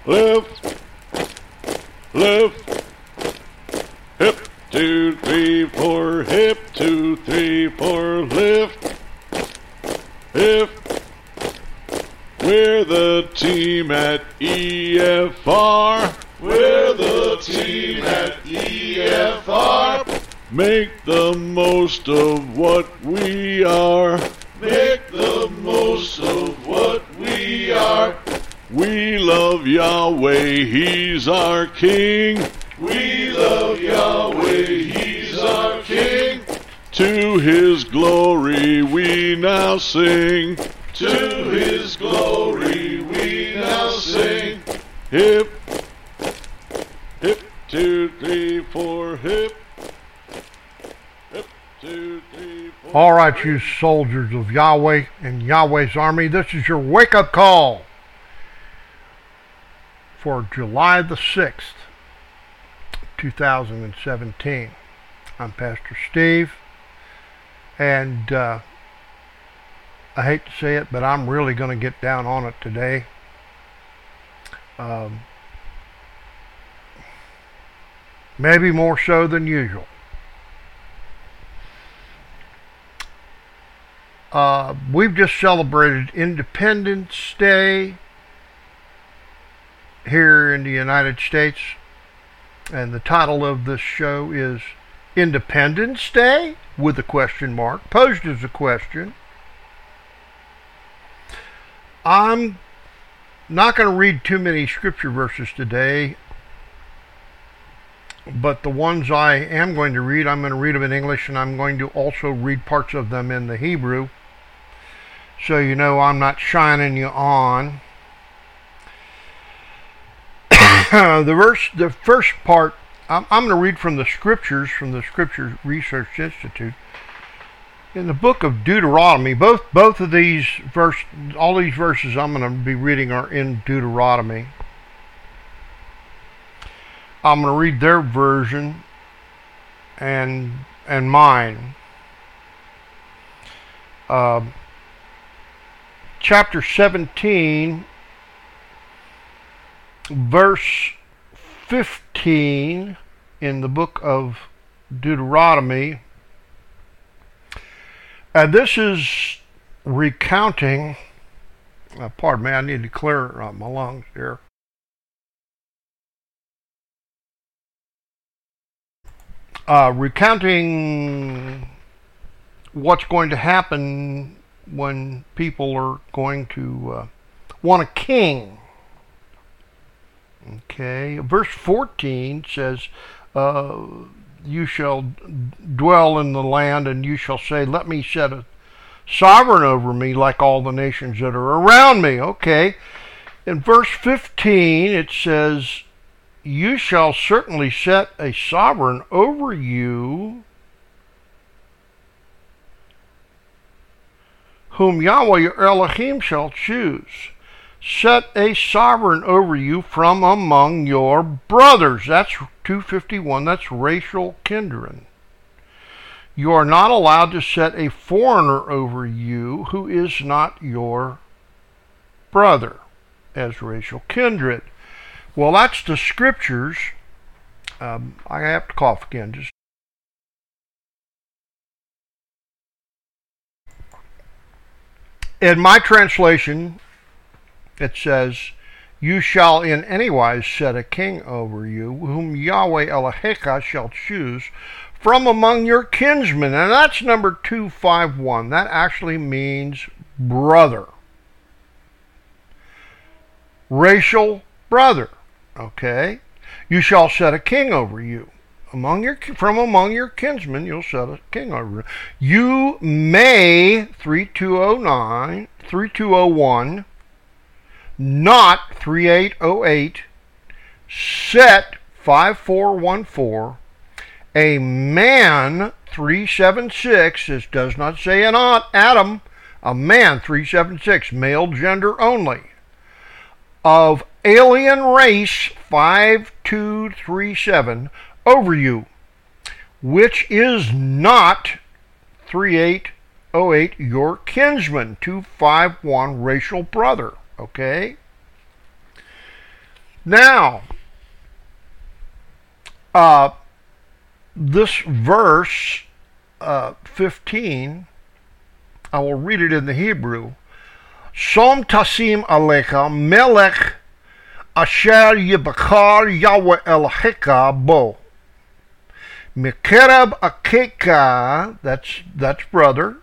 Lift, lift, hip, 2, 3, 4, hip, 2, 3, 4, lift, hip. We're the team at EFR. We're the team at EFR. Make the most of what we are. Make the most of what we are. We love Yahweh, He's our King. We love Yahweh, He's our King. To His glory we now sing. To His glory we now sing. Hip, hip, 2, 3, 4, hip. Hip, 2, 3, 4. All right, you soldiers of Yahweh and Yahweh's army, this is your wake-up call for July the 6th, 2017. I'm Pastor Steve, and I hate to say it, but I'm really going to get down on it today. Maybe more so than usual. We've just celebrated Independence Day here in the United States, and the title of this show is Independence Day with a question mark, posed as a question. I'm not going to read too many scripture verses today, but the ones I am going to read, I'm going to read them in English, and I'm going to also read parts of them in the Hebrew, so you know I'm not shining you on. The first part, I'm going to read from the Scriptures Research Institute. In the book of Deuteronomy, both of these all these verses I'm going to be reading are in Deuteronomy. I'm going to read their version and mine. Chapter 17, verse 15 in the book of Deuteronomy. And this is recounting, pardon me, I need to clear my lungs here. Recounting what's going to happen when people are going to want a king. Okay, verse 14 says, you shall dwell in the land, and you shall say, let me set a sovereign over me like all the nations that are around me. Okay. In verse 15 it says, you shall certainly set a sovereign over you, whom Yahweh your Elohim shall choose. Set a sovereign over you from among your brothers. That's 251. That's racial kindred. You are not allowed to set a foreigner over you who is not your brother as racial kindred. Well, that's the Scriptures. I have to cough again. In my translation, it says, you shall in any wise set a king over you, whom Yahweh Eloheka shall choose from among your kinsmen. And that's number 251. That actually means brother. Racial brother. Okay? You shall set a king over you. From among your kinsmen, you'll set a king over you. You may, 3201, not 3808, set 5414, a man 376, this does not say an Adam, a man 376, male gender only, of alien race 5237 over you, which is not 3808 your kinsman, 251 racial brother. Okay? Now, this verse 15, I will read it in the Hebrew. Som tasim alecha melech asher yibachar Yahweh Elohecha bo. Mikerab akeka, that's brother.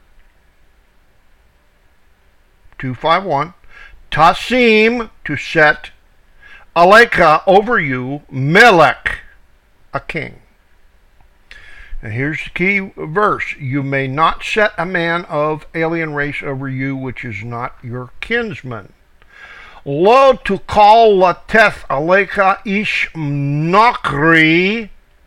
251. Tasim, to set. Alecha, over you. Melech, a king. And here's the key verse. You may not set a man of alien race over you, which is not your kinsman. Lo to call lateth alecha ish nokri,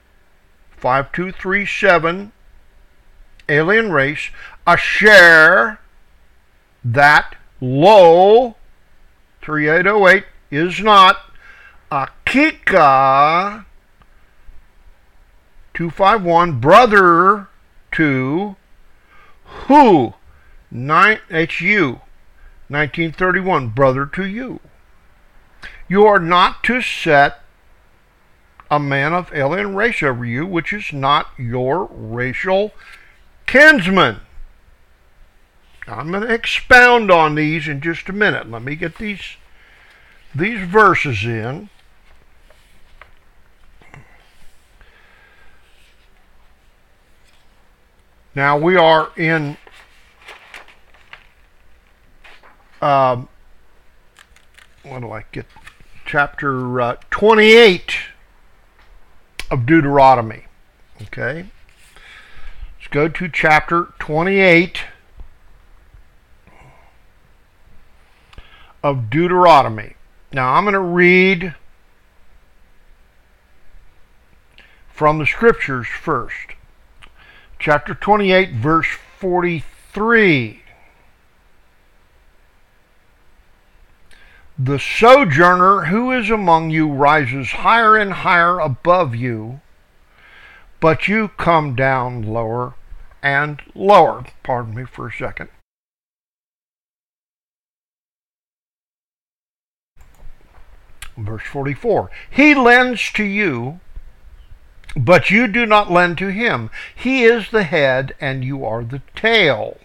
5237, alien race, asher, that, lo, 3808, is not, akika, 251, brother to, who, it's you, 1931, brother to you. You are not to set a man of alien race over you, which is not your racial kinsman. I'm going to expound on these in just a minute. Let me get these verses in. Now we are in what do I get? Chapter 28 of Deuteronomy. Okay, let's go to chapter 28 of Deuteronomy. Now I'm going to read from the scriptures first. Chapter 28, verse 43. The sojourner who is among you rises higher and higher above you, but you come down lower and lower. Pardon me for a second. Verse 44. He lends to you, but you do not lend to him. He is the head, and you are the tail.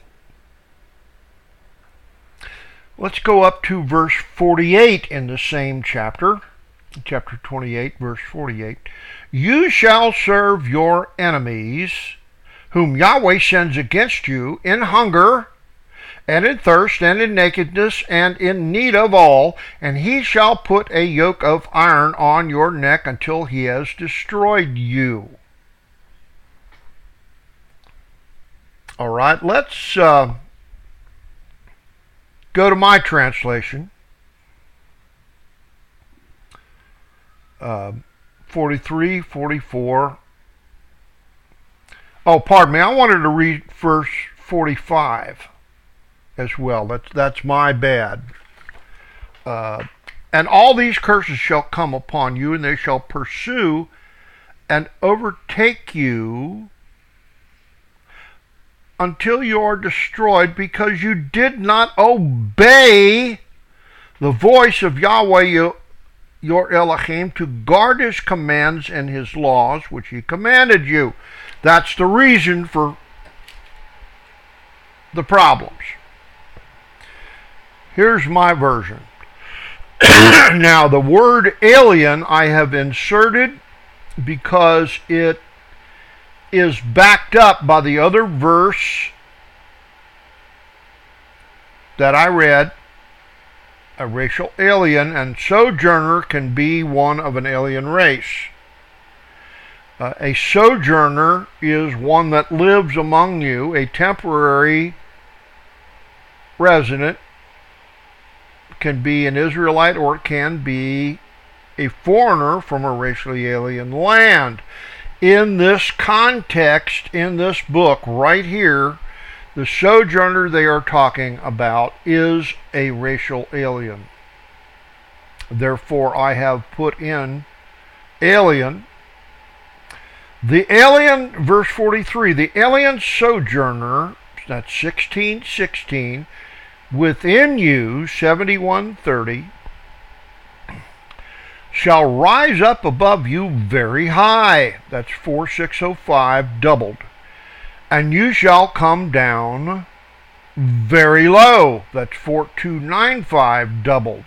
Let's go up to verse 48 in the same chapter. Chapter 28, verse 48. You shall serve your enemies, whom Yahweh sends against you, in hunger, and in thirst, and in nakedness, and in need of all, and he shall put a yoke of iron on your neck until he has destroyed you. All right, let's go to my translation. 43, 44. Oh, pardon me. I wanted to read verse 45 as well. That's my bad. And all these curses shall come upon you, and they shall pursue and overtake you until you are destroyed, because you did not obey the voice of Yahweh your Elohim to guard his commands and his laws which he commanded you. That's the reason for the problems. Here's my version. Now, the word alien I have inserted because it is backed up by the other verse that I read. A racial alien and sojourner can be one of an alien race. A sojourner is one that lives among you, a temporary resident. Can be an Israelite, or it can be a foreigner from a racially alien land. In this context, in this book right here, the sojourner they are talking about is a racial alien. Therefore, I have put in alien. The alien, verse 43, the alien sojourner, that's 16:16, within you, 71:30, shall rise up above you very high. That's 4605 doubled. And you shall come down very low. That's 4295 doubled.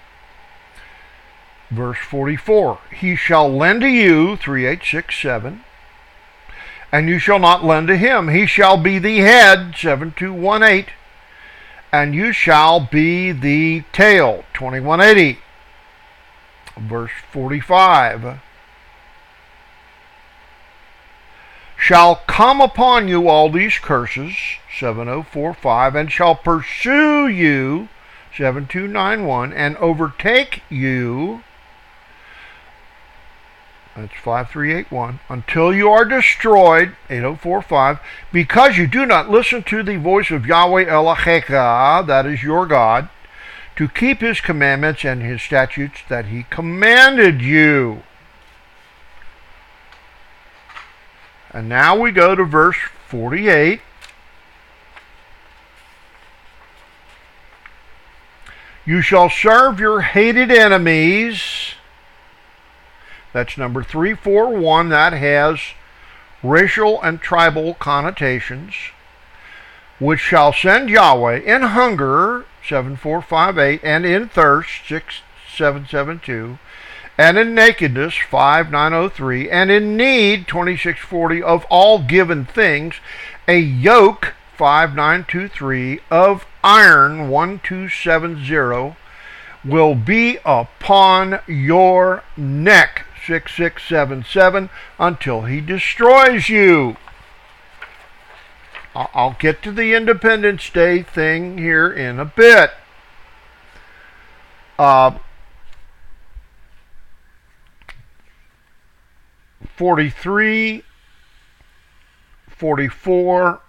Verse 44, he shall lend to you, 3867, and you shall not lend to him. He shall be the head, 7218, and you shall be the tail, 2180. Verse 45, shall come upon you all these curses, 7045, and shall pursue you, 7291, and overtake you, that's 5381, until you are destroyed, 8045, because you do not listen to the voice of Yahweh Elohecha, that is your God, to keep his commandments and his statutes that he commanded you. And now we go to verse 48. You shall serve your hated enemies. That's number 341. That has racial and tribal connotations. Which shall send Yahweh in hunger, 7458, and in thirst, 6772, and in nakedness, 5903, and in need, 2640, of all given things, a yoke, 5923, of iron, 1270, will be upon your neck, 6677, until he destroys you. I'll get to the Independence Day thing here in a bit. 43, 44,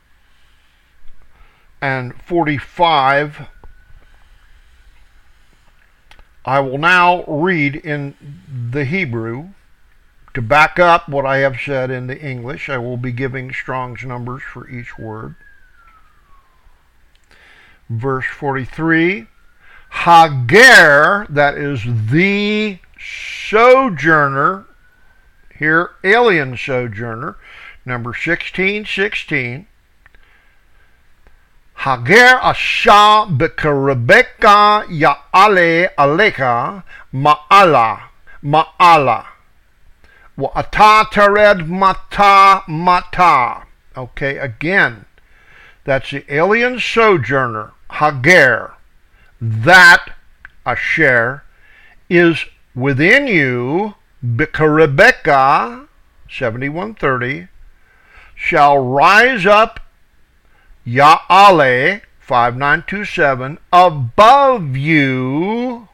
and 45. I will now read in the Hebrew to back up what I have said in the English. I will be giving Strong's numbers for each word. Verse 43, Hager, that is the sojourner, here alien sojourner, number 1616. Hager asha b'kerebeka ya'ale aleka ma'ala. Wa'ata tared mata. Okay, again, that's the alien sojourner, Hager. That, asher, is within you, b'kerebeka, 7130, shall rise up, Ya'ale, 5927, above you,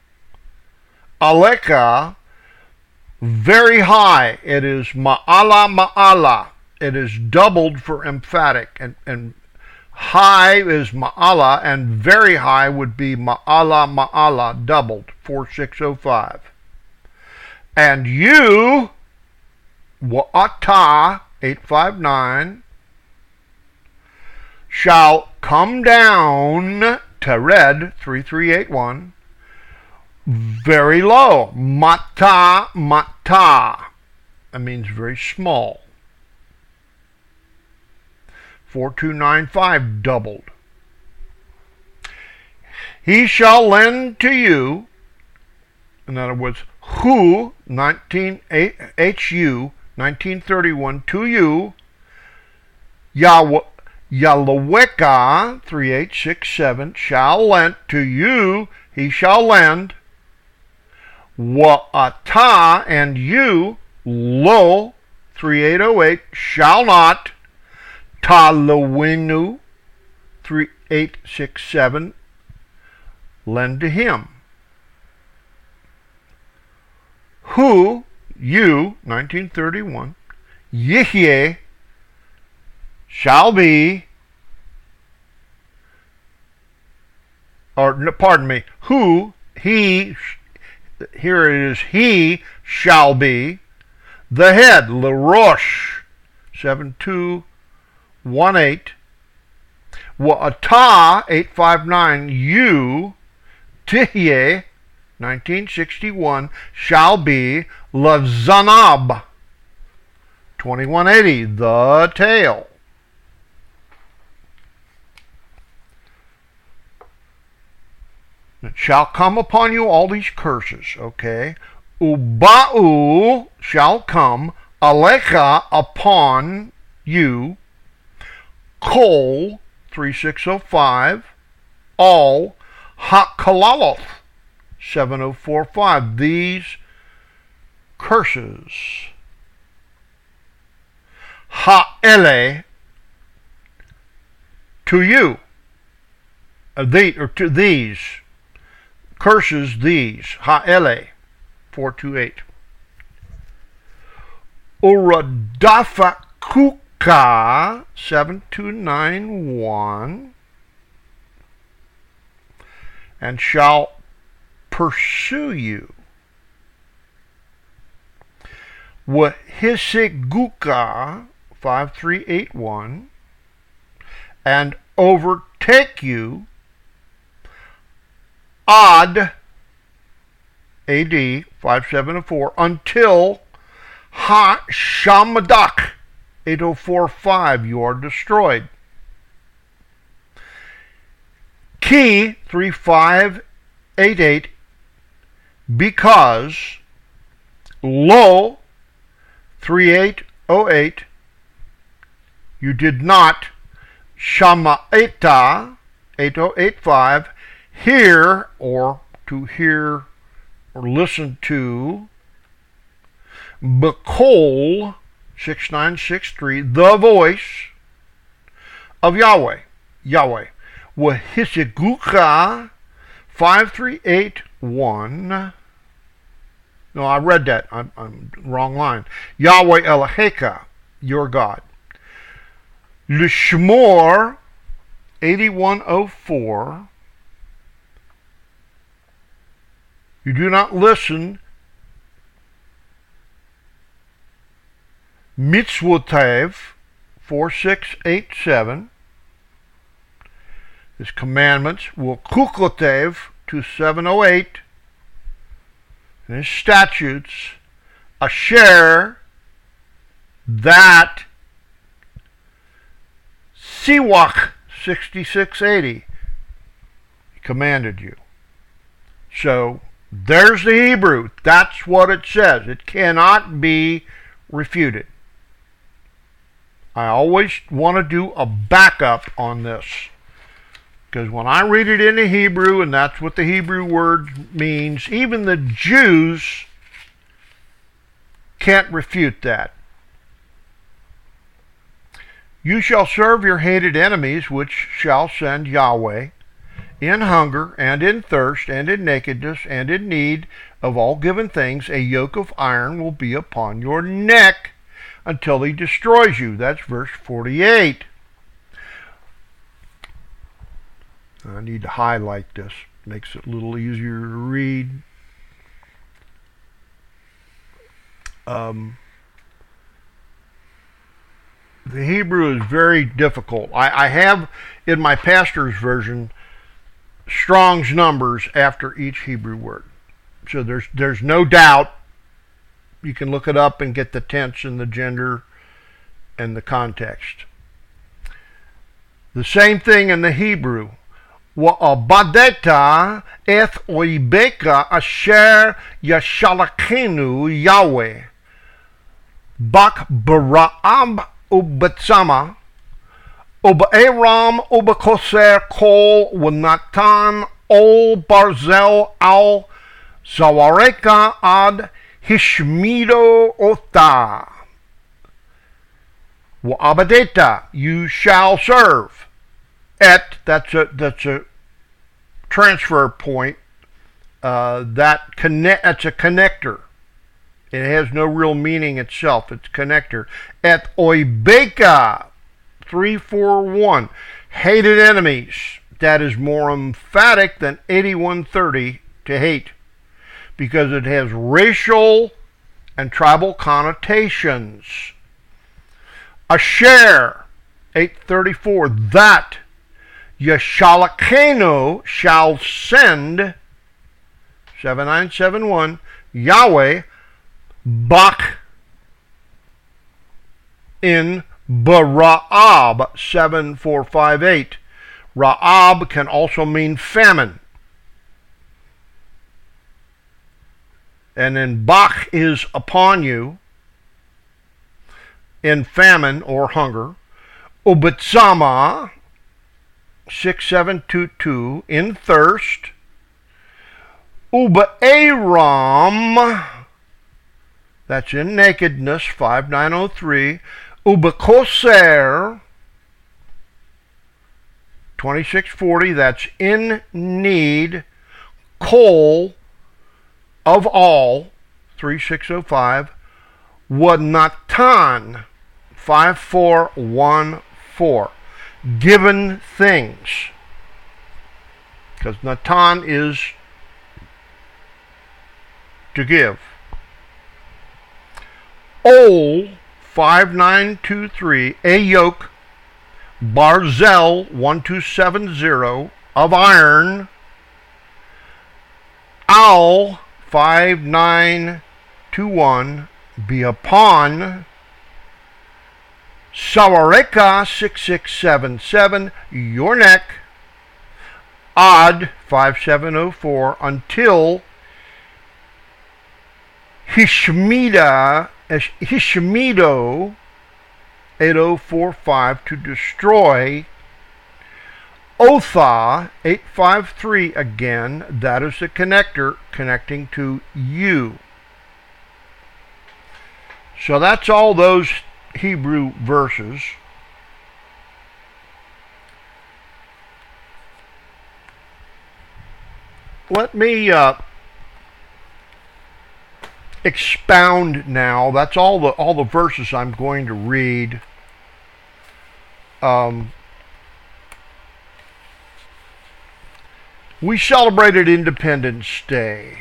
Aleka, very high. It is ma'ala. It is doubled for emphatic. And high is ma'ala, and very high would be ma'ala, doubled, 4605. And you, wa'ata, 859, shall come down, tered, 3381, very low, mata. That means very small. 4295 doubled. He shall lend to you, in other words, who, HU, 1931, to you, Yalaweka, 3867, shall lend to you, he shall lend, Wa'ata, and you, Lo, 3808, shall not, Talawinu, 3867, lend to him. Who, you, 1931, Yihye, shall be, or pardon me, who, he, here it is, he shall be, the head, L'Rosh, 7218, Wa'ata, 859, you, Tihye, 1961, shall be Lazanab. 2180, the tail. It shall come upon you all these curses, okay? Uba'u shall come, alecha upon you, kol 3605, all hakalaloth 7045. These curses. Ha'ele to you. To these. Curses these. Ha'ele 428. Uradafa kuka 7291. And shall pursue you. Wahisiguka 5381. And overtake you. Ad 5704 until Ha Shamadak 8045 you are destroyed. Key 3588 because Lo 3808 you did not Shamaeta 8085 hear or to hear or listen to Bekol 6963 the voice of Yahweh. Wahisiguka 5381. No, I read that. I'm wrong line. Yahweh Elaheka, your God. Lishmor 8104. You do not listen. Mitzvotev 4687. His commandments will Kukotev 2708. And his statutes Asher that Siwach 6680 he commanded you. So there's the Hebrew. That's what it says. It cannot be refuted. I always want to do a backup on this. Because when I read it in the Hebrew, and that's what the Hebrew word means, even the Jews can't refute that. You shall serve your hated enemies, which shall send Yahweh, in hunger, and in thirst, and in nakedness, and in need of all given things. A yoke of iron will be upon your neck until he destroys you. That's verse 48. I need to highlight this. Makes it a little easier to read. The Hebrew is very difficult. I have in my pastor's version Strong's numbers after each Hebrew word. So there's no doubt. You can look it up and get the tense and the gender and the context. The same thing in the Hebrew. Wa'abadeta eth oibeka asher yashalakenu Yahweh. Bak bara'am ubatsama. Ubaeram ubakoser kol wanatan ol barzel al zawareka ad hishmido ota. Wa'abadeta, you shall serve. Et, that's a transfer point. That's a connector. It has no real meaning itself. It's connector. Et oibeka 341. Hated enemies. That is more emphatic than 8130 to hate, because it has racial and tribal connotations. Asher 834. That Yashalakeno shall send 7971. Yahweh, Bach in Bara'ab 7458. Ra'ab can also mean famine. And then Bach is upon you in famine or hunger. Ubatsama 6722 in thirst. Uba-Aram, that's in nakedness, 5903. Uba-Koser 2640, that's in need. Kol of all, 3605. Wanatan 5414. Given things. Because Natan is to give. Ol 5923. A yoke. Barzel 1270 of iron. Al 5921 be upon. Sawareka 6677 your neck. Ad 5704 until Hishmido 8045 to destroy. Otha 853 again, that is the connector connecting to you. So that's all those Hebrew verses. Let me expound now. That's all the verses I'm going to read. We celebrated Independence Day,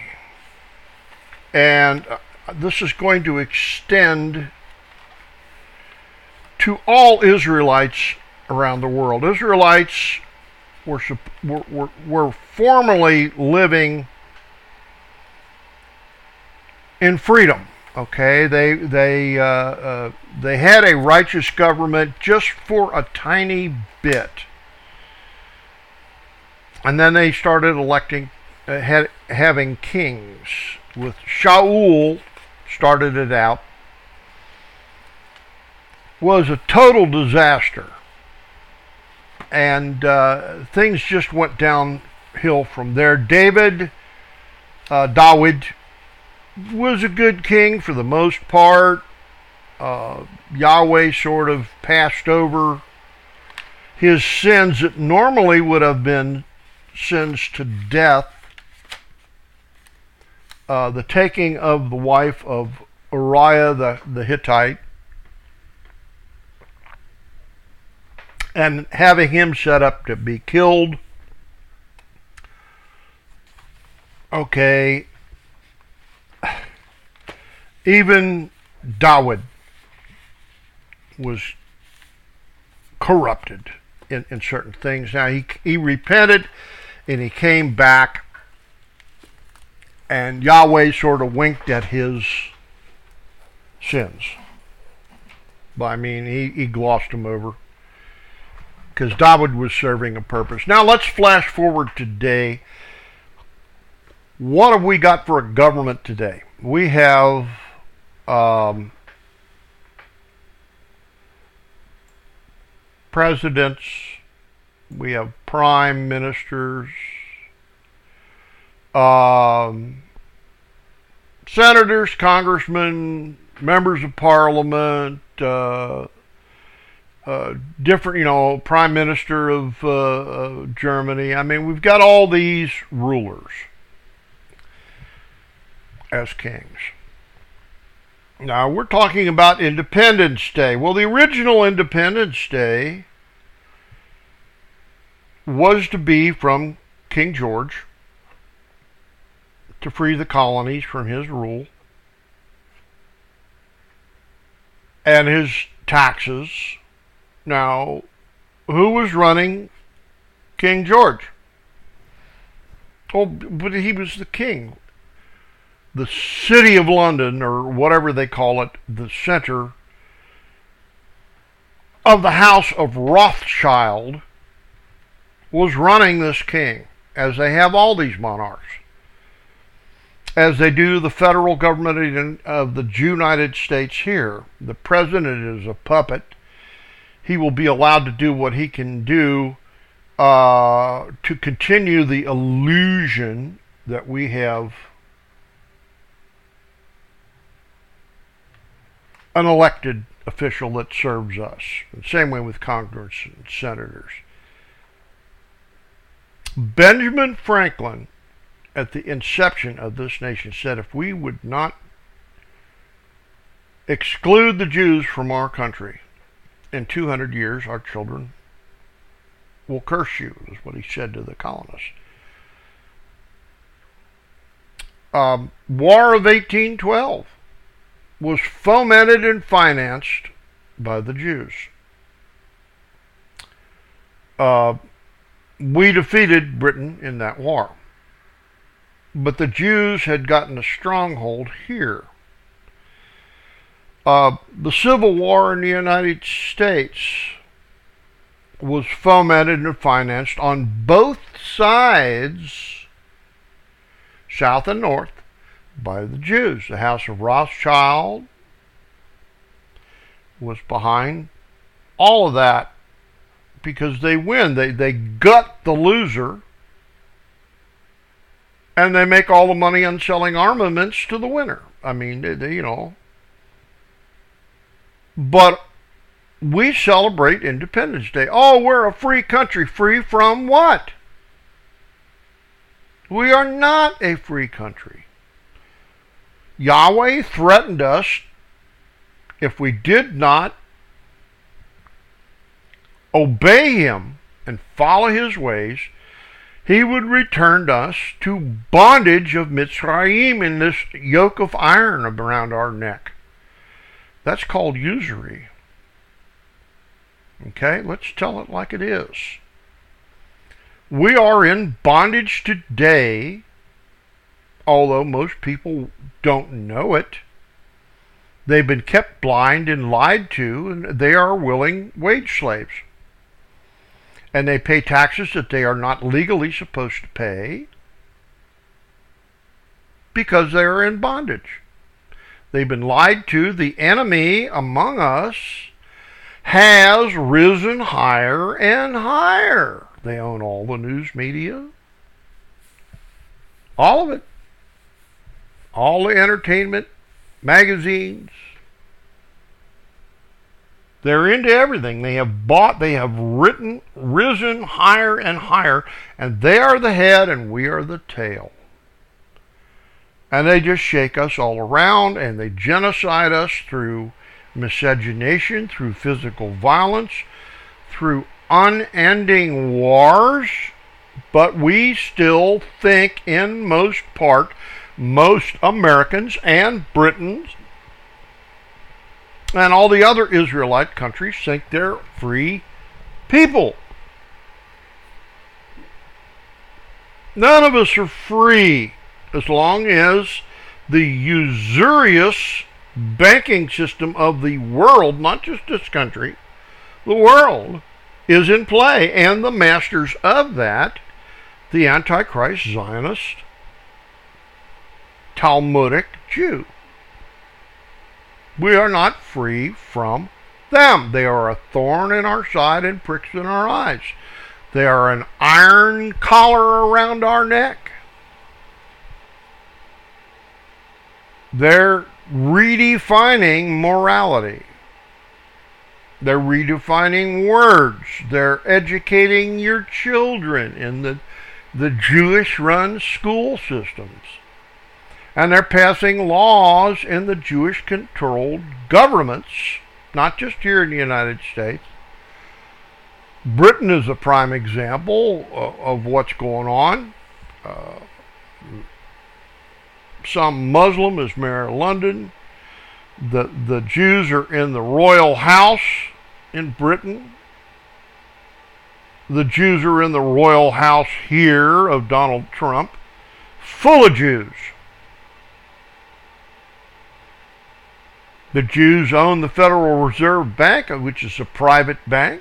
and this is going to extend to all Israelites around the world. Israelites were formerly living in freedom. Okay, they had a righteous government just for a tiny bit, and then they started electing, having kings. With Shaul started it out. Was a total disaster, and things just went downhill from there. David was a good king for the most part. Yahweh sort of passed over his sins that normally would have been sins to death. The taking of the wife of Uriah the Hittite, and having him set up to be killed. Okay. Even David was corrupted in certain things. Now he repented and he came back, and Yahweh sort of winked at his sins. But I mean, he glossed them over, because David was serving a purpose. Now let's flash forward today. What have we got for a government today? We have presidents, we have prime ministers, senators, congressmen, members of parliament, different, prime minister of Germany. I mean, we've got all these rulers as kings. Now, we're talking about Independence Day. Well, the original Independence Day was to be from King George to free the colonies from his rule and his taxes. Now, who was running King George? Oh, but he was the king. the city of London, or whatever they call it, the center of the House of Rothschild, was running this king, as they have all these monarchs, as they do the federal government of the United States here. The president is a puppet. He will be allowed to do what he can do to continue the illusion that we have an elected official that serves us. The same way with Congress and senators. Benjamin Franklin, at the inception of this nation, said if we would not exclude the Jews from our country, in 200 years our children will curse you, is what he said to the colonists. War of 1812 was fomented and financed by the Jews. We defeated Britain in that war. But the Jews had gotten a stronghold here. The Civil War in the United States was fomented and financed on both sides, South and North, by the Jews. The House of Rothschild was behind all of that because they win. They gut the loser, and they make all the money on selling armaments to the winner. I mean, you know. But we celebrate Independence Day. Oh, we're a free country. Free from what? We are not a free country. Yahweh threatened us if we did not obey him and follow his ways, he would return us to bondage of Mitzrayim in this yoke of iron around our neck. That's called usury. Okay, let's tell it like it is. We are in bondage today, although most people don't know it. They've been kept blind and lied to, and they are willing wage slaves. And they pay taxes that they are not legally supposed to pay because they are in bondage. They've been lied to. The enemy among us has risen higher and higher. They own all the news media. All of it. All the entertainment, magazines. They're into everything. They have bought, they have risen higher and higher, and they are the head and we are the tail. And they just shake us all around, and they genocide us through miscegenation, through physical violence, through unending wars. But we still think, in most part, most Americans and Britons and all the other Israelite countries think they're free people. None of us are free as long as the usurious banking system of the world, not just this country, the world, is in play. And the masters of that, the Antichrist, Zionist, Talmudic Jew. We are not free from them. They are a thorn in our side and pricks in our eyes. They are an iron collar around our neck. They're redefining morality. They're redefining words. They're educating your children in the Jewish-run school systems. And they're passing laws in the Jewish-controlled governments, not just here in the United States. Britain is a prime example of what's going on. Some Muslim is mayor of London. The Jews are in the royal house in Britain. The Jews are in the royal house here of Donald Trump, full of Jews. The Jews own the Federal Reserve Bank, which is a private bank.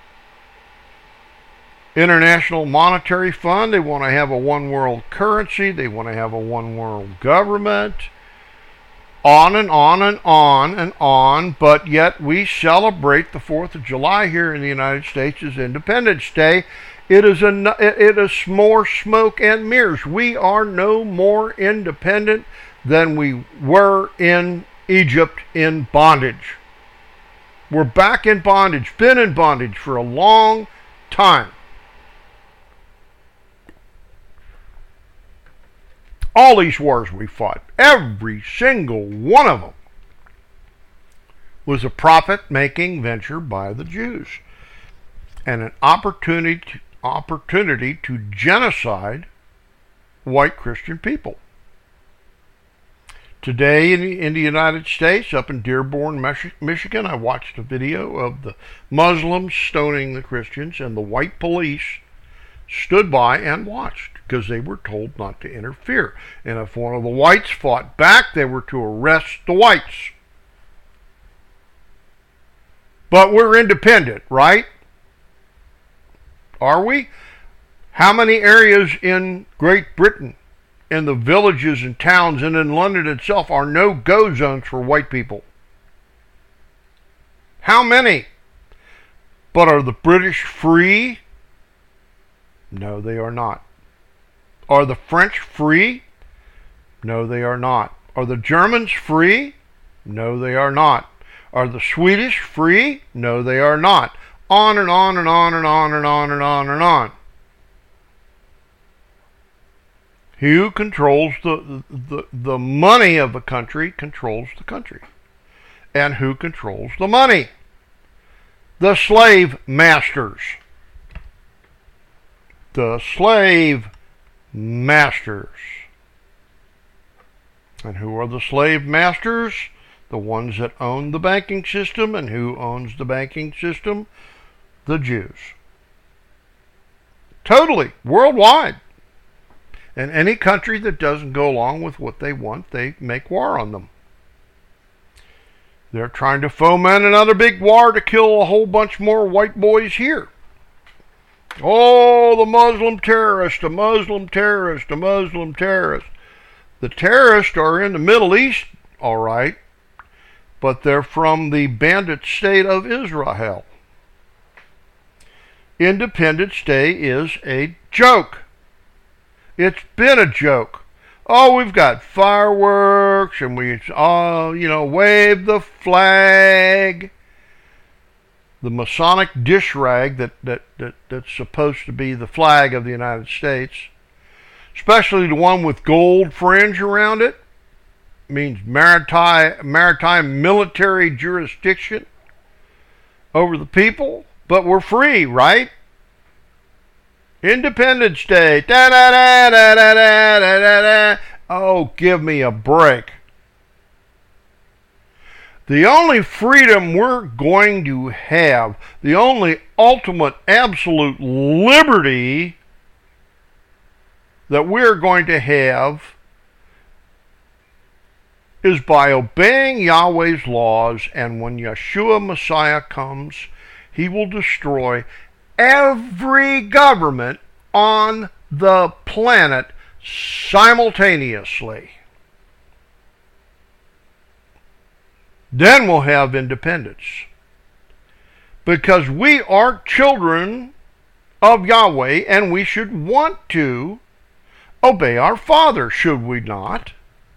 International Monetary Fund, they want to have a one world currency. They want to have a one world government. On and on and on and on, but yet we celebrate the 4th of July here in the United States as Independence Day. It is more smoke and mirrors. We are no more independent than we were in Egypt in bondage. We're back in bondage, been in bondage for a long time. All these wars we fought, every single one of them, was a profit-making venture by the Jews and an opportunity to genocide white Christian people. Today in the United States, up in Dearborn, Michigan, I watched a video of the Muslims stoning the Christians, and the white police stood by and watched because they were told not to interfere. And if one of the whites fought back, they were to arrest the whites. But we're independent, right? Are we? How many areas in Great Britain, in the villages and towns and in London itself, are no-go zones for white people? How many? But are the British free? No, they are not. Are the French free? No, they are not. Are the Germans free? No, they are not. Are the Swedish free? No, they are not. On and on and on and on and on and on and on. He who controls the money of a country controls the country. And who controls the money? The slave masters. The slave masters. And who are the slave masters? The ones that own the banking system. And who owns the banking system? The Jews. Totally, worldwide. And any country that doesn't go along with what they want, they make war on them. They're trying to foment another big war to kill a whole bunch more white boys here. Oh, the Muslim terrorist, the Muslim terrorist, the Muslim terrorist. The terrorists are in the Middle East, all right, but they're from the bandit state of Israel. Independence Day is a joke. It's been a joke. Oh, we've got fireworks and we, wave the flag. The Masonic dish rag that's supposed to be the flag of the United States, especially the one with gold fringe around it, means maritime military jurisdiction over the people. But we're free, right? Independence Day. Da da da da da da da da. Oh, give me a break. The only freedom we're going to have, the only ultimate absolute liberty that we're going to have, is by obeying Yahweh's laws. And when Yeshua Messiah comes, he will destroy every government on the planet simultaneously. Then we'll have independence. Because we are children of Yahweh, and we should want to obey our Father, should we not?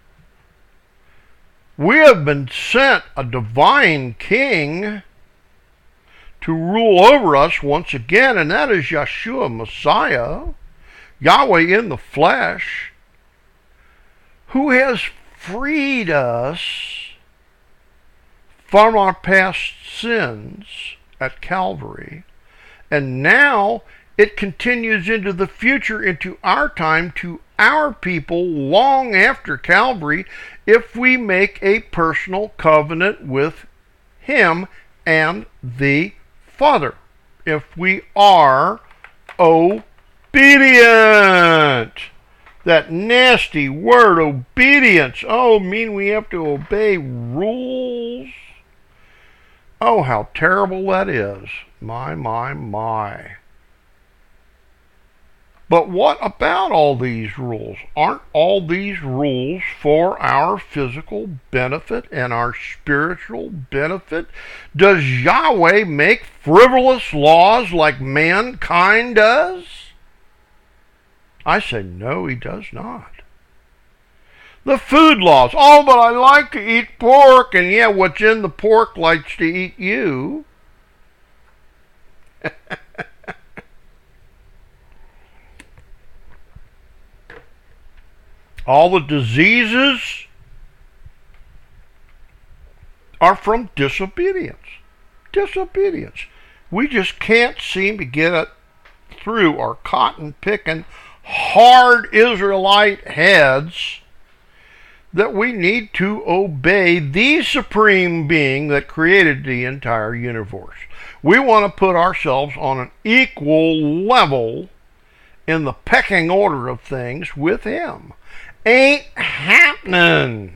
We have been sent a divine king to rule over us once again, and that is Yeshua Messiah, Yahweh in the flesh, who has freed us from our past sins at Calvary, and now it continues into the future, into our time, to our people long after Calvary, if we make a personal covenant with him and the Father, if we are obedient. That nasty word, obedience. Oh, mean we have to obey rules? Oh, how terrible that is. My, my, my. But what about all these rules? Aren't all these rules for our physical benefit and our spiritual benefit? Does Yahweh make frivolous laws like mankind does? I say no, he does not. The food laws. Oh, but I like to eat pork, and yeah, what's in the pork likes to eat you. All the diseases are from disobedience. Disobedience. We just can't seem to get it through our cotton-picking, hard Israelite heads that we need to obey the supreme being that created the entire universe. We want to put ourselves on an equal level in the pecking order of things with him. Ain't happening.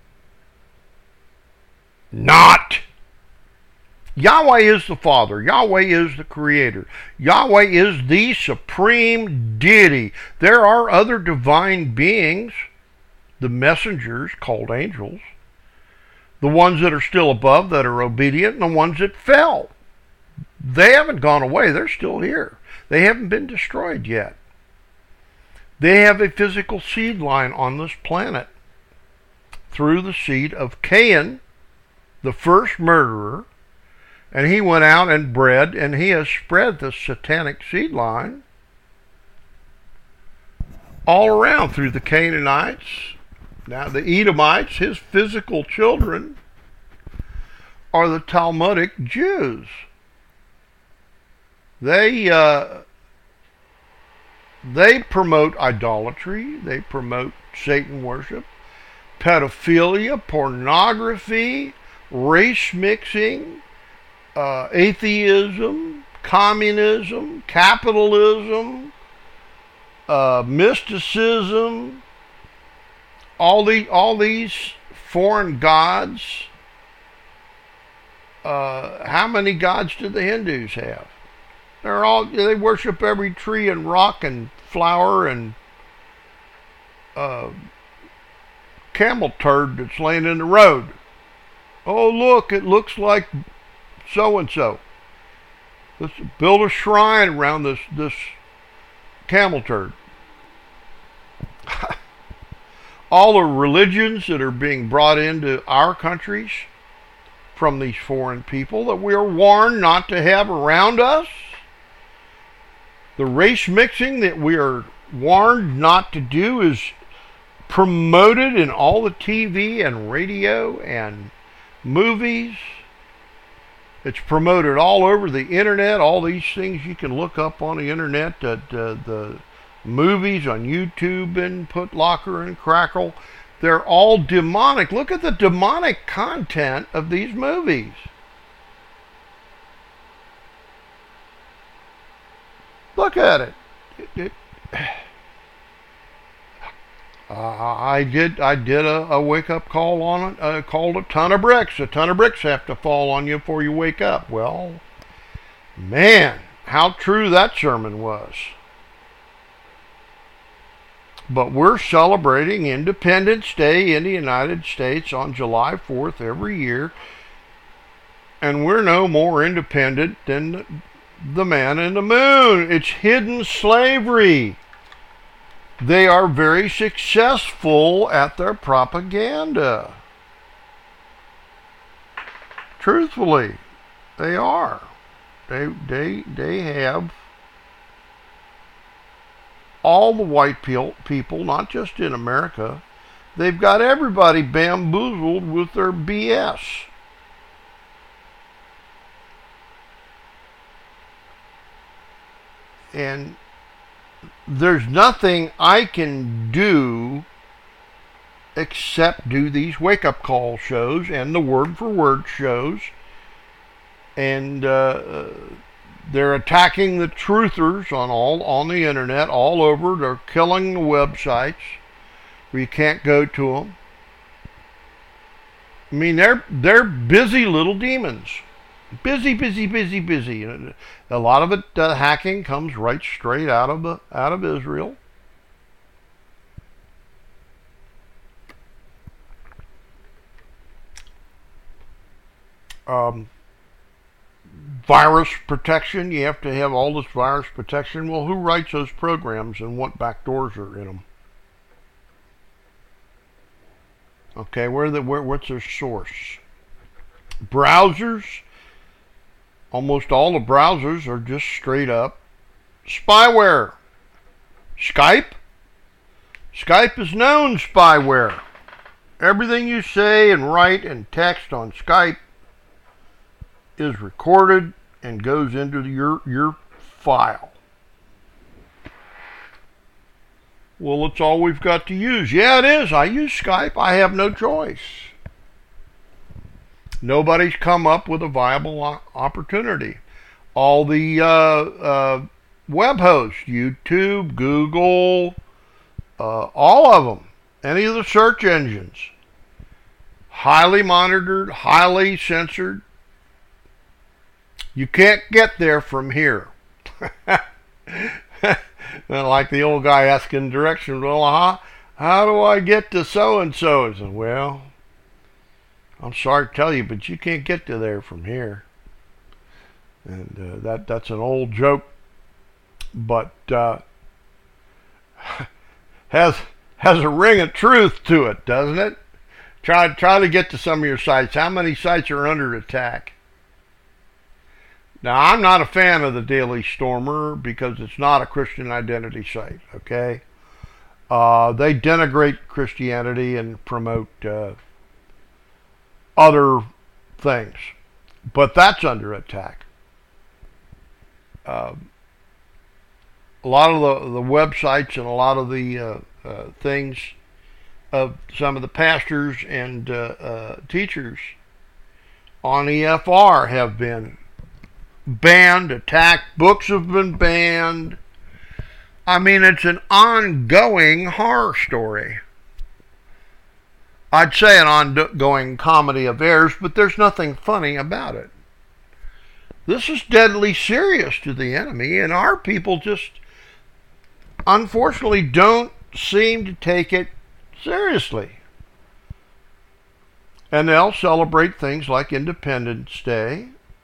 Not. Yahweh is the Father. Yahweh is the Creator. Yahweh is the supreme deity. There are other divine beings, the messengers called angels, the ones that are still above, that are obedient, and the ones that fell. They haven't gone away. They're still here. They haven't been destroyed yet. They have a physical seed line on this planet through the seed of Cain, the first murderer, and he went out and bred, and he has spread the satanic seed line all around through the Canaanites. Now the Edomites, his physical children, are the Talmudic Jews. They promote idolatry, they promote Satan worship, pedophilia, pornography, race mixing, atheism, communism, capitalism, mysticism, all these foreign gods. How many gods do the Hindus have? They worship every tree and rock and flower and camel turd that's laying in the road. Oh, look, it looks like so-and-so. Let's build a shrine around this camel turd. All the religions that are being brought into our countries from these foreign people that we are warned not to have around us. The race mixing that we are warned not to do is promoted in all the TV and radio and movies. It's promoted all over the internet. All these things you can look up on the internet, the movies on YouTube and Put Locker and Crackle. They're all demonic. Look at the demonic content of these movies. Look at it. I did a wake-up call on it, called a ton of bricks. A ton of bricks have to fall on you before you wake up. Well, man, how true that sermon was. But we're celebrating Independence Day in the United States on July 4th every year, and we're no more independent than the man in the moon. It's hidden slavery. They are very successful at their propaganda. Truthfully, they are. They have all the white people, not just in America. They've got everybody bamboozled with their BS. And there's nothing I can do except do these wake-up call shows and the word-for-word shows and They're attacking the truthers on the internet all over. They're killing the websites where you can't go to them. I mean, they're busy little demons. Busy, busy, busy, busy. A lot of it, hacking, comes right straight out of Israel. Virus protection. You have to have all this virus protection. Well, who writes those programs and what backdoors are in them? Okay, what's their source? Browsers. Almost all the browsers are just straight up spyware. Skype is known spyware. Everything you say and write and text on Skype is recorded and goes into your file. Well, it's all we've got to use. Yeah, it is. I use Skype. I have no choice. Nobody's come up with a viable opportunity. All the web hosts, YouTube, Google, all of them, any of the search engines, highly monitored, highly censored. You can't get there from here. Like the old guy asking directions, well, how do I get to so-and-so? I said, well, I'm sorry to tell you, but you can't get to there from here. And that's an old joke, but has a ring of truth to it, doesn't it? Try to get to some of your sites. How many sites are under attack? Now, I'm not a fan of the Daily Stormer because it's not a Christian identity site, okay? They denigrate Christianity and promote other things. But that's under attack. A lot of the websites and a lot of the things of some of the pastors and teachers on EFR have been banned, attacked. Books have been banned. I mean, it's an ongoing horror story. I'd say an ongoing comedy of errors, but there's nothing funny about it. This is deadly serious to the enemy, and our people just, unfortunately, don't seem to take it seriously. And they'll celebrate things like Independence Day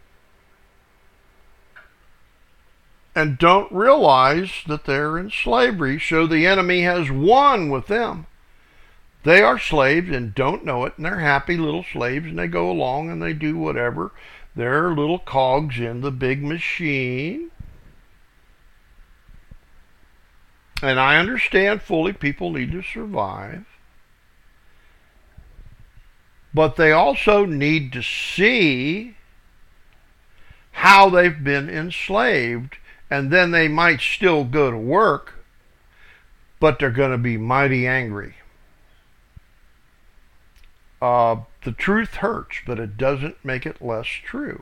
and don't realize that they're in slavery, so the enemy has won with them. They are slaves and don't know it, and they're happy little slaves, and they go along and they do whatever. They're little cogs in the big machine. And I understand fully people need to survive. But they also need to see how they've been enslaved, and then they might still go to work, but they're going to be mighty angry. The truth hurts, but it doesn't make it less true.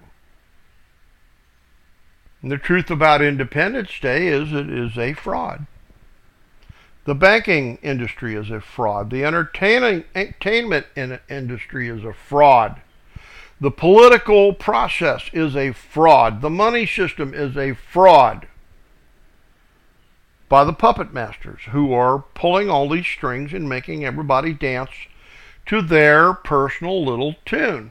And the truth about Independence Day is it is a fraud. The banking industry is a fraud. The entertainment industry is a fraud. The political process is a fraud. The money system is a fraud by the puppet masters who are pulling all these strings and making everybody dance to their personal little tune.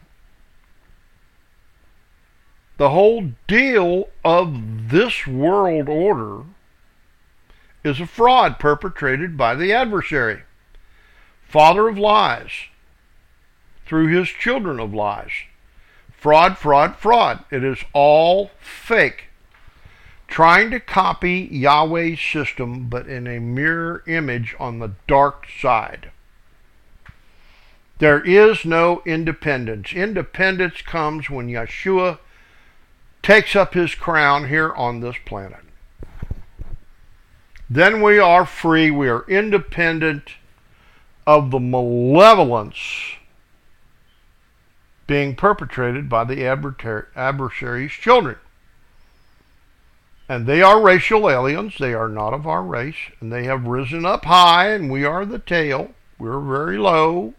The whole deal of this world order is a fraud perpetrated by the adversary, father of lies, through his children of lies. Fraud, fraud, fraud. It is all fake. Trying to copy Yahweh's system, but in a mirror image on the dark side. There is no independence. Independence comes when Yeshua takes up his crown here on this planet. Then we are free. We are independent of the malevolence being perpetrated by the adversary's children. And they are racial aliens. They are not of our race. And they have risen up high, and we are the tail. We're very low.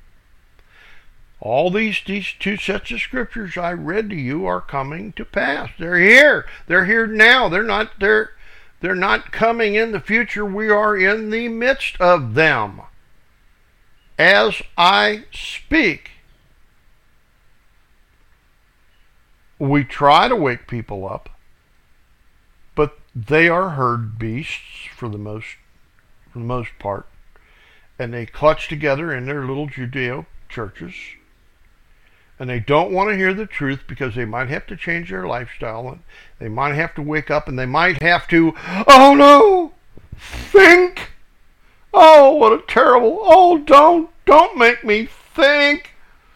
All these two sets of scriptures I read to you are coming to pass. They're here. They're here now. They're not coming in the future. We are in the midst of them as I speak. We try to wake people up, but they are herd beasts for the most part, and they clutch together in their little Judeo churches, and they don't want to hear the truth because they might have to change their lifestyle, and they might have to wake up, and they might have to, oh no, think. Oh, what a terrible, oh, don't make me think.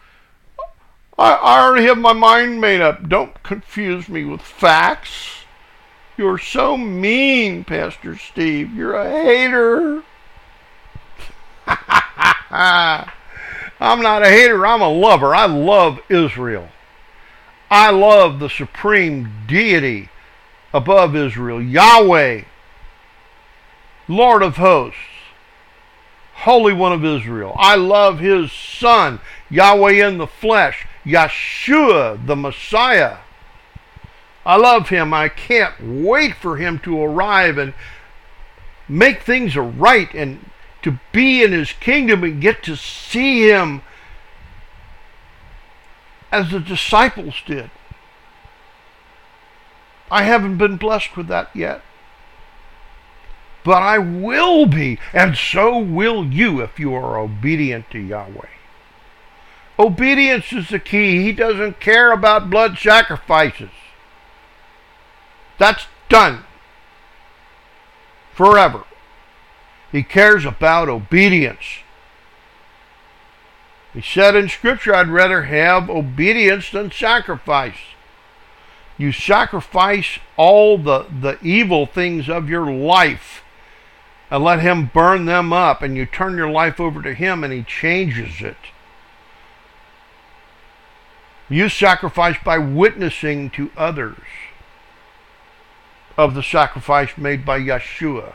I already have my mind made up. Don't confuse me with facts. You're so mean, Pastor Steve. You're a hater. I'm not a hater. I'm a lover. I love Israel. I love the supreme deity above Israel, Yahweh, Lord of hosts, Holy One of Israel. I love his Son, Yahweh in the flesh, Yeshua, the Messiah. I love him. I can't wait for him to arrive and make things right and to be in his kingdom and get to see him as the disciples did. I haven't been blessed with that yet. But I will be, and so will you if you are obedient to Yahweh. Obedience is the key. He doesn't care about blood sacrifices. That's done. Forever. He cares about obedience. He said in Scripture, I'd rather have obedience than sacrifice. You sacrifice all the evil things of your life and let him burn them up, and you turn your life over to him and he changes it. You sacrifice by witnessing to others of the sacrifice made by Yeshua.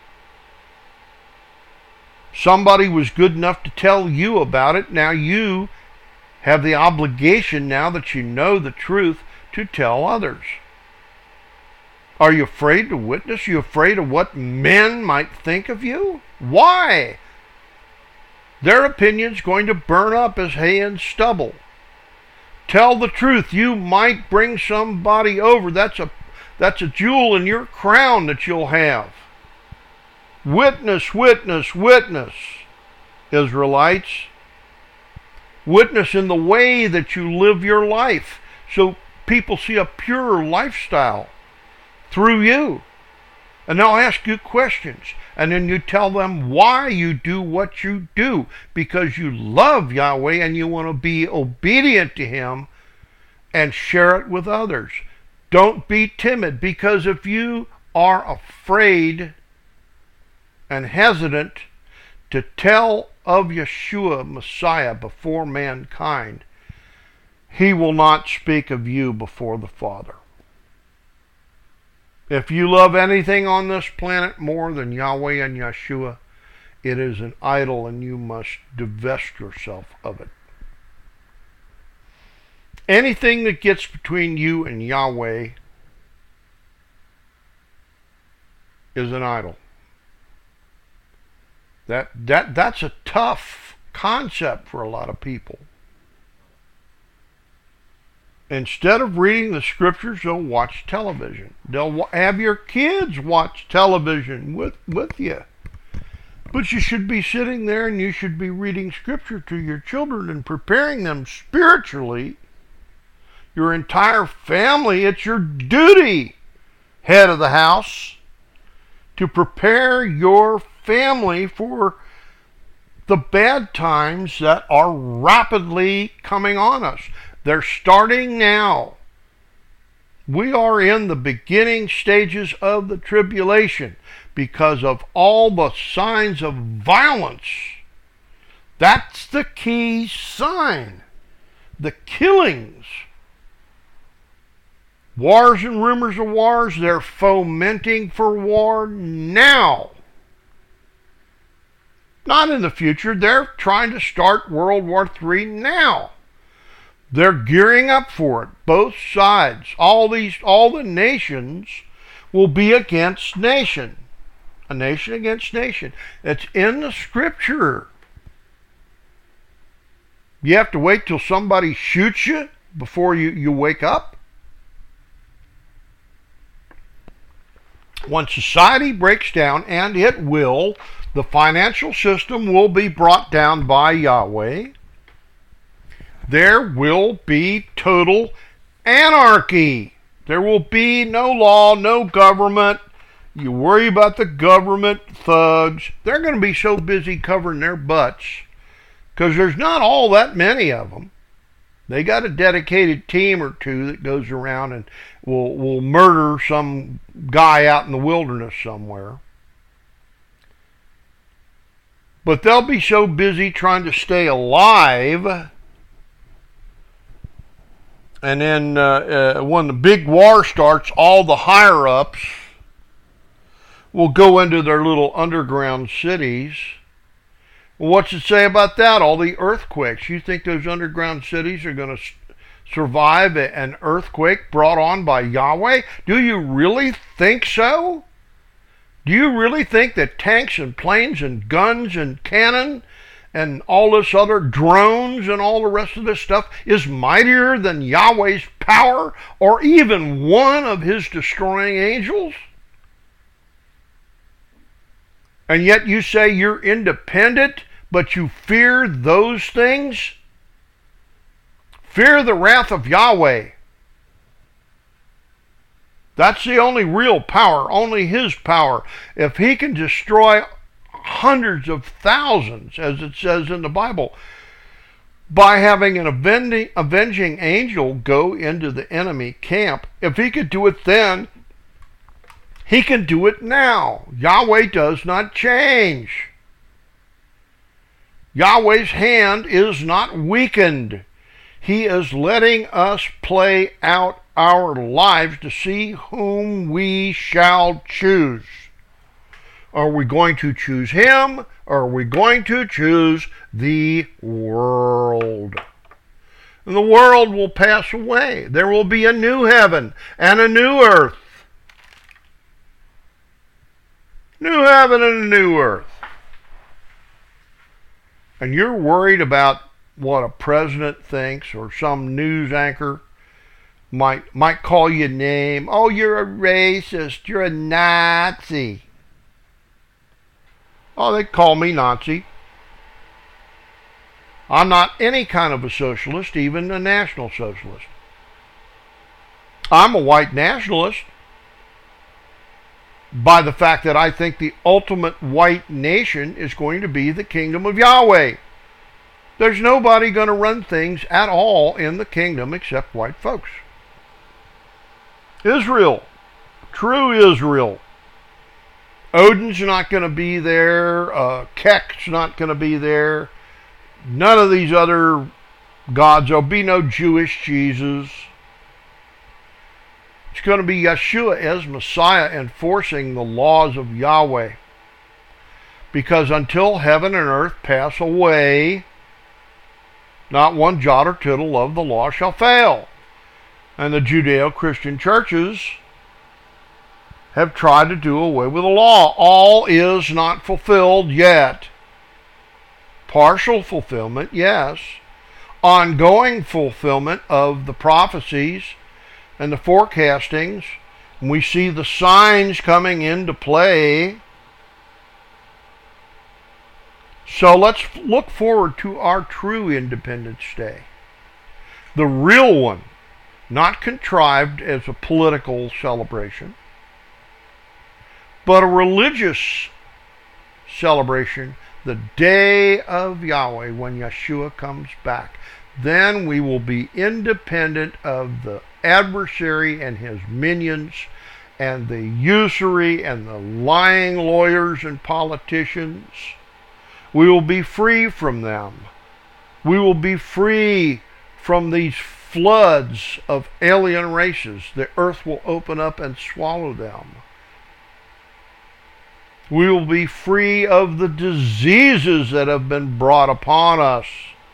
Somebody was good enough to tell you about it. Now you have the obligation, now that you know the truth, to tell others. Are you afraid to witness? Are you afraid of what men might think of you? Why? Their opinion's going to burn up as hay and stubble. Tell the truth. You might bring somebody over. That's a jewel in your crown that you'll have. Witness, witness, witness, Israelites. Witness in the way that you live your life, so people see a pure lifestyle through you. And they'll ask you questions, and then you tell them why you do what you do, because you love Yahweh and you want to be obedient to him and share it with others. Don't be timid, because if you are afraid and hesitant to tell of Yeshua, Messiah, before mankind, he will not speak of you before the Father. If you love anything on this planet more than Yahweh and Yeshua, it is an idol, and you must divest yourself of it. Anything that gets between you and Yahweh is an idol. That's a tough concept for a lot of people. Instead of reading the scriptures, they'll watch television. They'll have your kids watch television with you. But you should be sitting there and you should be reading scripture to your children and preparing them spiritually. Your entire family, it's your duty, head of the house, to prepare your family for the bad times that are rapidly coming on us. They're starting now. We are in the beginning stages of the tribulation because of all the signs of violence. That's the key sign. The killings. Wars and rumors of wars, they're fomenting for war now. Not in the future. They're trying to start World War III now. They're gearing up for it. Both sides. All the nations will be against nation. A nation against nation. It's in the scripture. You have to wait till somebody shoots you before you wake up. When society breaks down, and it will, the financial system will be brought down by Yahweh. There will be total anarchy. There will be no law, no government. You worry about the government thugs. They're going to be so busy covering their butts because there's not all that many of them. They got a dedicated team or two that goes around and will murder some guy out in the wilderness somewhere. But they'll be so busy trying to stay alive. And then when the big war starts, all the higher-ups will go into their little underground cities. Well, what's it say about that? All the earthquakes. You think those underground cities are going to survive an earthquake brought on by Yahweh? Do you really think so? Do you really think that tanks and planes and guns and cannon and all this other drones and all the rest of this stuff is mightier than Yahweh's power or even one of his destroying angels? And yet you say you're independent, but you fear those things? Fear the wrath of Yahweh. That's the only real power, only his power. If he can destroy hundreds of thousands, as it says in the Bible, by having an avenging angel go into the enemy camp, if he could do it then, he can do it now. Yahweh does not change. Yahweh's hand is not weakened. He is letting us play out our lives to see whom we shall choose. Are we going to choose him, or are we going to choose the world? And the world will pass away. There will be a new heaven and a new earth. New heaven and a new earth. And you're worried about what a president thinks or some news anchor might call you a name. Oh, you're a racist. You're a Nazi. Oh, they call me Nazi. I'm not any kind of a socialist, even a national socialist. I'm a white nationalist by the fact that I think the ultimate white nation is going to be the kingdom of Yahweh. There's nobody going to run things at all in the kingdom except white folks. Israel, true Israel. Odin's not going to be there. Kek's not going to be there. None of these other gods. There'll be no Jewish Jesus. It's going to be Yeshua as Messiah enforcing the laws of Yahweh. Because until heaven and earth pass away, not one jot or tittle of the law shall fail. And the Judeo-Christian churches have tried to do away with the law. All is not fulfilled yet. Partial fulfillment, yes. Ongoing fulfillment of the prophecies and the forecastings. And we see the signs coming into play. So let's look forward to our true Independence Day. The real one, not contrived as a political celebration, but a religious celebration, the day of Yahweh, when Yeshua comes back. Then we will be independent of the adversary and his minions and the usury and the lying lawyers and politicians. We will be free from them. We will be free from these floods of alien races. The earth will open up and swallow them. We will be free of the diseases that have been brought upon us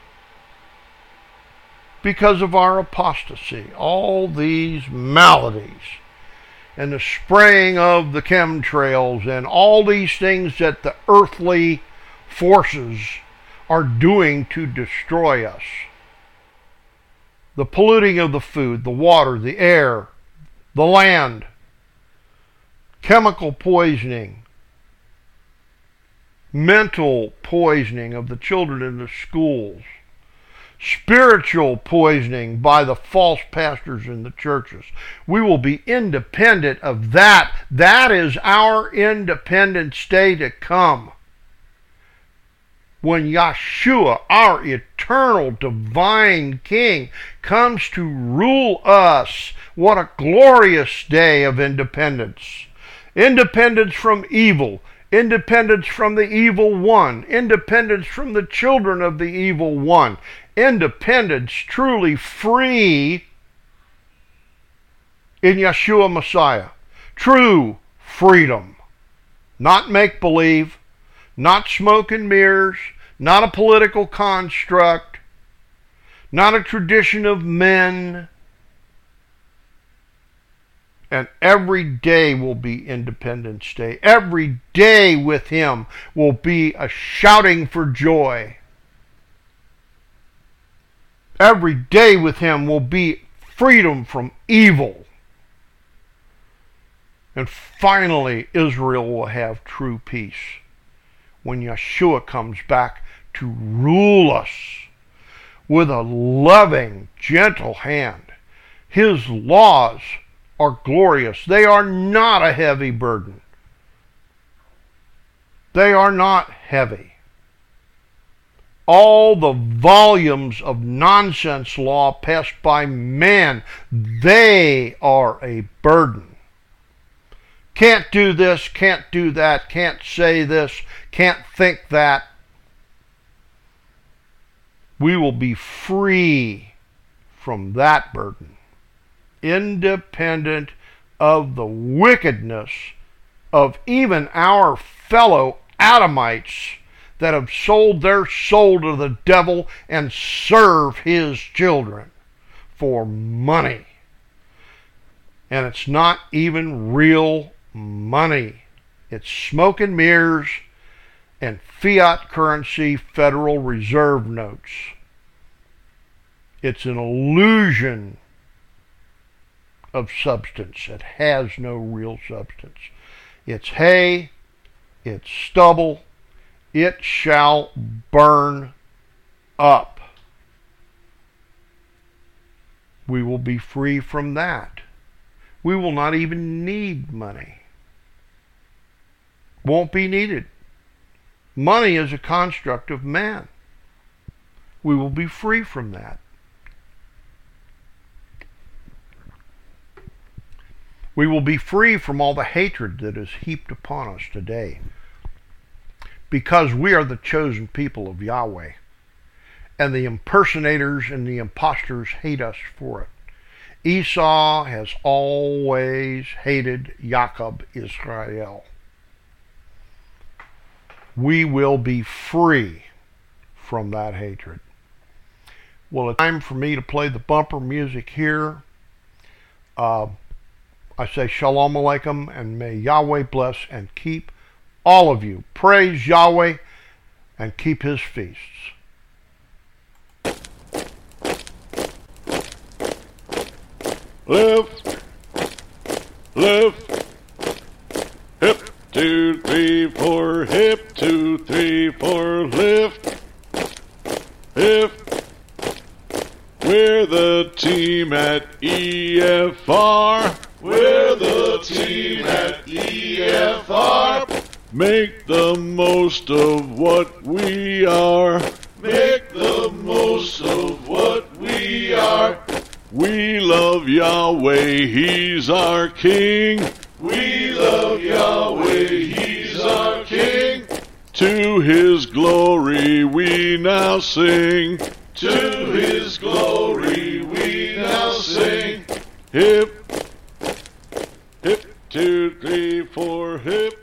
because of our apostasy. All these maladies and the spraying of the chemtrails and all these things that the earthly forces are doing to destroy us. The polluting of the food, the water, the air, the land, chemical poisoning, mental poisoning of the children in the schools, spiritual poisoning by the false pastors in the churches. We will be independent of that. That is our Independence Day to come. When Yeshua, our eternal divine King, comes to rule us. What a glorious day of independence. Independence from evil. Independence from the evil one. Independence from the children of the evil one. Independence, truly free in Yeshua Messiah. True freedom. Not make-believe. Not smoke and mirrors, not a political construct, not a tradition of men. And every day will be Independence Day. Every day with Him will be a shouting for joy. Every day with Him will be freedom from evil. And finally, Israel will have true peace when Yeshua comes back to rule us with a loving, gentle hand. His laws are glorious. They are not a heavy burden. They are not heavy. All the volumes of nonsense law passed by man, they are a burden. Can't do this, can't do that, can't say this, can't think that. We will be free from that burden, independent of the wickedness of even our fellow Adamites that have sold their soul to the devil and serve his children for money. And it's not even real money. It's smoke and mirrors and fiat currency Federal Reserve notes. It's an illusion of substance. It has no real substance. It's hay, it's stubble, it shall burn up. We will be free from that. We will not even need money. Won't be needed. Money is a construct of man. We will be free from that. We will be free from all the hatred that is heaped upon us today, because we are the chosen people of Yahweh, and the impersonators and the imposters hate us for it. Esau has always hated Jacob, Israel. We will be free from that hatred. Well, it's time for me to play the bumper music here. I say Shalom Aleichem, and may Yahweh bless and keep all of you. Praise Yahweh and keep His feasts. Left, left, hip, 2, 3, 4, hip, 2, 3, 4, lift, hip. We're the team at EFR. We're the team at EFR. Make the most of what we are. Make the most of what we are. We love Yahweh, He's our King. We love Yahweh, He's our King. To His glory we now sing. To His glory we Hip, hip, 2, 3, 4, hip.